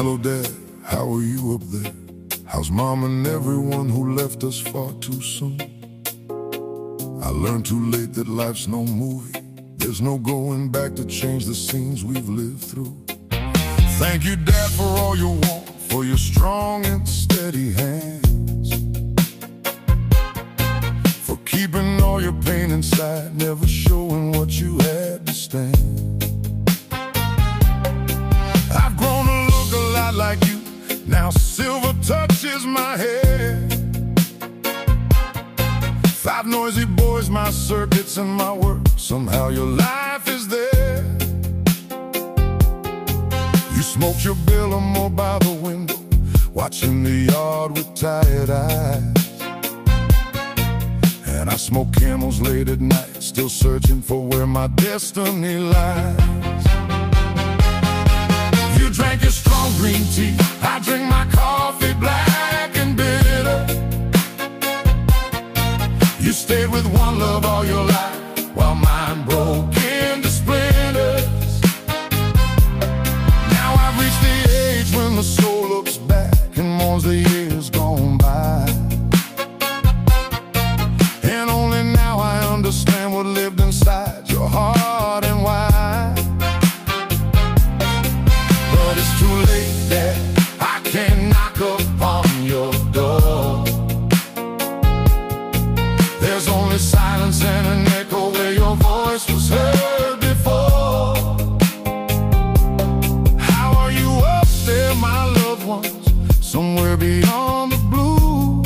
Hello, Dad, how are you up there? How's Mom and everyone who left us far too soon? I learned too late that life's no movie. There's no going back to change the scenes we've lived through. Thank you, Dad, for all your warmth, for your strong and steady hands, for keeping all your pain inside, never showing what you had to stand. I've grown to look a lot like you. Now silver touches my hair. 5 noisy boys, my circuits and my work. Somehow your life is there. You smoked your Biltmore by the window, watching the yard with tired eyes. And I smoke Camels late at night, still searching for where my destiny lies. You drank your strong green tea, I drink my coffee black and bitter. You stayed with one love all your life, while mine broke into splinters. Now I've reached the age when the soul looks back and mourns the years gone by. And only now I understand what lived inside your heart and why. But it's too late, Dad, I can't knock upon your door. There's only silence and an echo where your voice was heard before. How are you up there, my loved ones, somewhere beyond the blue?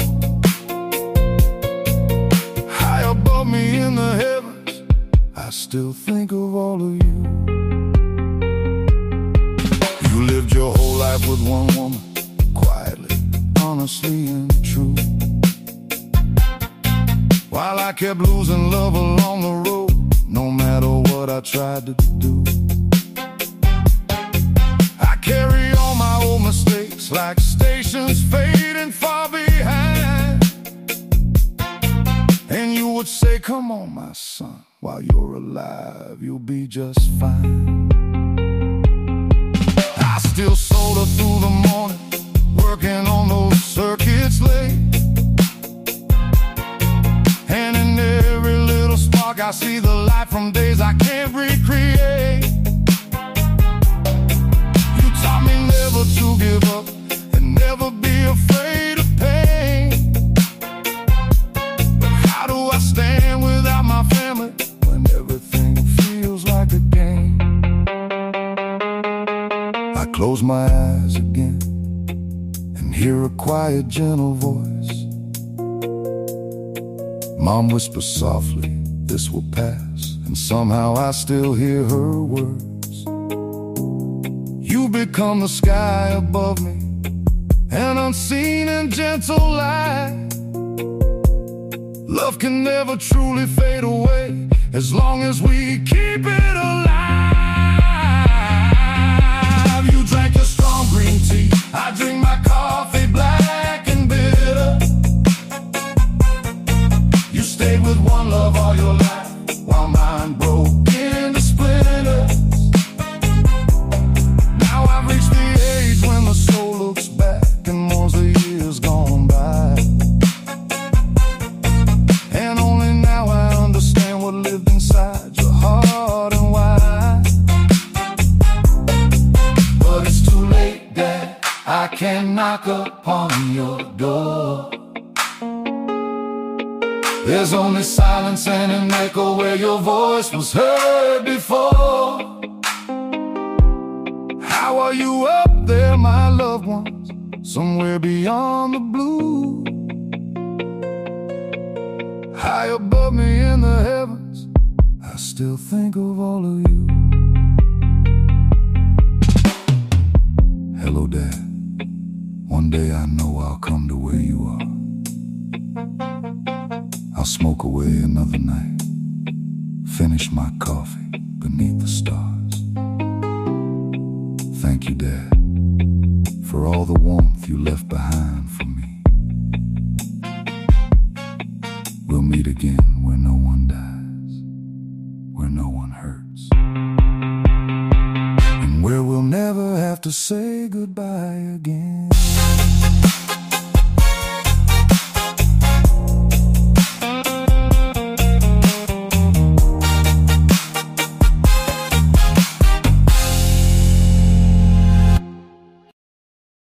High above me in the heavens, I still think of all of you. You lived your whole life with one woman, quietly, honestly and true, while I kept losing love along the road, no matter what I tried to do. I carry all my old mistakes like stations fading far behind. And you would say, come on, my son, while you're alive, you'll be just fine. I still solder through the morning, working on those circuits late. And in every little spark I see the light from days I can't recreate. You taught me never to give up and never be afraid of pain. But how do I stand without my family when everything feels like a game? I close my eyes again and hear a quiet, gentle voice. Mom whispers softly, this will pass, and somehow I still hear her words. You become the sky above me, an unseen and gentle light. Love can never truly fade away as long as we keep it alive. You drank your strong green tea, I drink my coffee black and bitter. You stayed with one love all your life, while mine broke into splinters. Now I've reached the age when the soul looks back and mourns the years gone by. And only now I understand what lived inside your heart and why. But it's too late, Dad, I can't knock upon your door. There's only silence and an echo where your voice was heard before. How are you up there, my loved ones, somewhere beyond the blue? High above me in the heavens, I still think of all of you. Hello, Dad. One day I know I'll come to where you are. I'll smoke away another night, finish my coffee beneath the stars. Thank you, Dad, for all the warmth you left behind for me. We'll meet again where no one dies, where no one hurts, and where we'll never have to say goodbye again.